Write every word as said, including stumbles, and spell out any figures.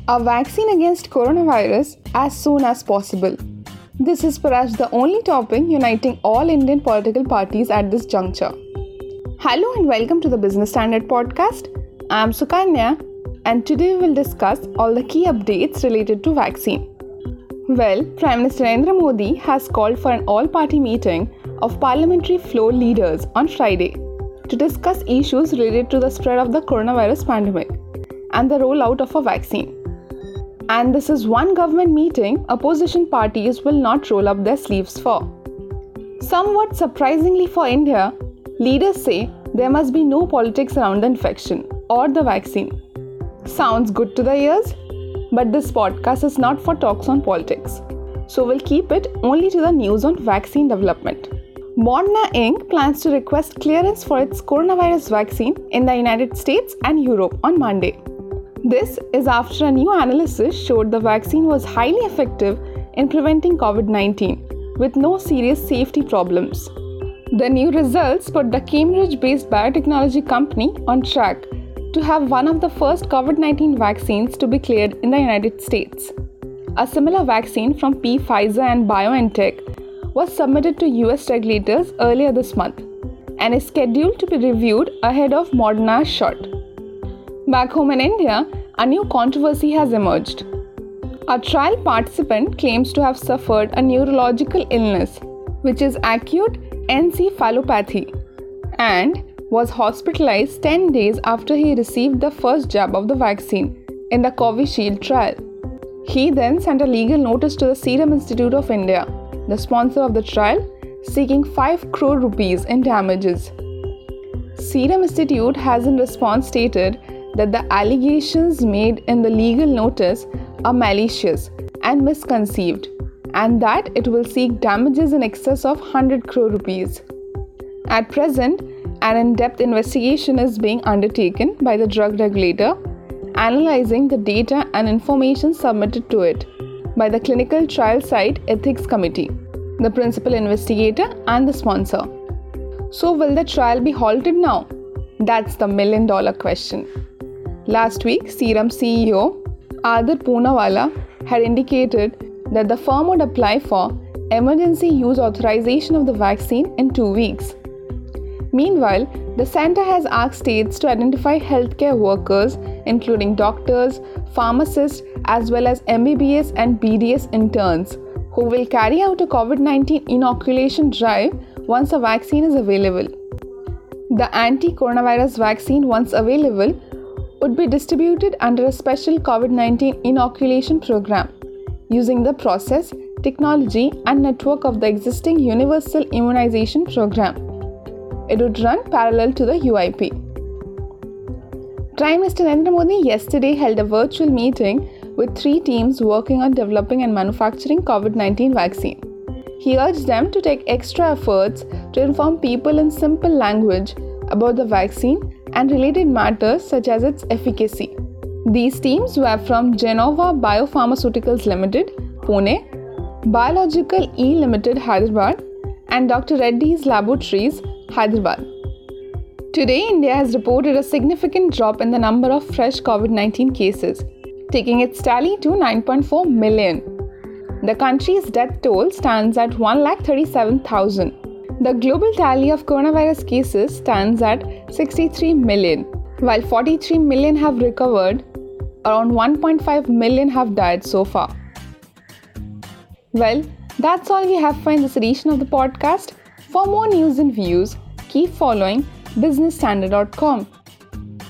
A vaccine against coronavirus as soon as possible. This is perhaps the only topic uniting all Indian political parties at this juncture. Hello and welcome to the Business Standard podcast. I am Sukanya and today we will discuss all the key updates related to vaccine. Well, Prime Minister Narendra Modi has called for an all-party meeting of parliamentary floor leaders on Friday to discuss issues related to the spread of the coronavirus pandemic and the rollout of a vaccine. And this is one government meeting opposition parties will not roll up their sleeves for. Somewhat surprisingly for India, leaders say there must be no politics around the infection or the vaccine. Sounds good to the ears, but this podcast is not for talks on politics. So we'll keep it only to the news on vaccine development. Moderna Incorporated plans to request clearance for its coronavirus vaccine in the United States and Europe on Monday. This is after a new analysis showed the vaccine was highly effective in preventing covid nineteen with no serious safety problems. The new results put the Cambridge-based biotechnology company on track to have one of the first covid nineteen vaccines to be cleared in the United States. A similar vaccine from Pfizer and BioNTech was submitted to U S regulators earlier this month and is scheduled to be reviewed ahead of Moderna's shot. Back home in India, a new controversy has emerged. A trial participant claims to have suffered a neurological illness, which is acute encephalopathy, and was hospitalized ten days after he received the first jab of the vaccine in the Covishield trial. He then sent a legal notice to the Serum Institute of India, the sponsor of the trial, seeking five crore rupees in damages. Serum Institute has in response stated that the allegations made in the legal notice are malicious and misconceived, and that it will seek damages in excess of one hundred crore rupees. At present, an in-depth investigation is being undertaken by the drug regulator, analyzing the data and information submitted to it by the Clinical Trial Site Ethics Committee, the principal investigator and the sponsor. So will the trial be halted now? That's the million dollar question. Last week, Serum C E O Adar Poonawalla had indicated that the firm would apply for emergency use authorization of the vaccine in two weeks. Meanwhile, the center has asked states to identify healthcare workers, including doctors, pharmacists, as well as M B B S and B D S interns, who will carry out a covid nineteen inoculation drive once a vaccine is available. The anti-coronavirus vaccine, once available, would be distributed under a special covid nineteen inoculation program using the process, technology and network of the existing Universal Immunization Program. It would run parallel to the U I P. Prime Minister Narendra Modi yesterday held a virtual meeting with three teams working on developing and manufacturing covid nineteen vaccine. He urged them to take extra efforts to inform people in simple language about the vaccine and related matters such as its efficacy. These teams were from Genova Biopharmaceuticals Limited, Pune, Biological E Limited, Hyderabad, and Doctor Reddy's Laboratories, Hyderabad. Today, India has reported a significant drop in the number of fresh covid nineteen cases, taking its tally to nine point four million. The country's death toll stands at one lakh thirty-seven thousand. The global tally of coronavirus cases stands at sixty-three million, while forty-three million have recovered, around one point five million have died so far. Well, that's all we have for in this edition of the podcast. For more news and views, keep following business standard dot com.